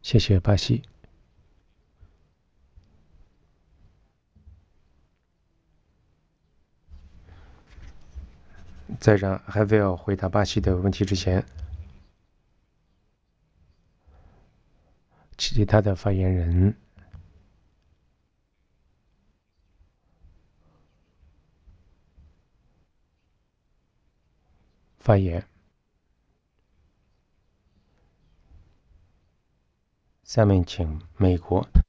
谢谢巴西。在让海维尔回答巴西的问题之前，其他的发言人发言。下面请美国